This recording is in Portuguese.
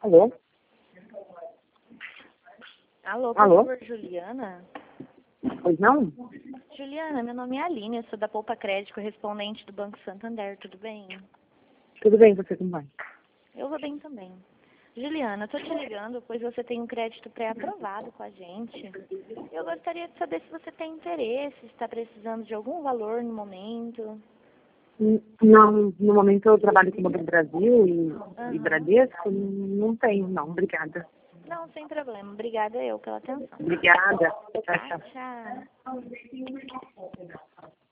Alô? Alô, por Alô? favor, Juliana? Pois não? Juliana, meu nome é Aline, eu sou da Poupa Crédito, correspondente do Banco Santander, tudo bem? Tudo bem, você como vai? Eu vou bem também. Juliana, eu tô te ligando, pois você tem um crédito pré-aprovado com a gente. Eu gostaria de saber se você tem interesse, se está precisando de algum valor no momento. Não, no momento eu trabalho com o Banco do Brasil e Aham. Bradesco, não tenho, não. Obrigada. Não, sem problema. Obrigada eu pela atenção. Obrigada. Tchau, Tá, tchau. tchau.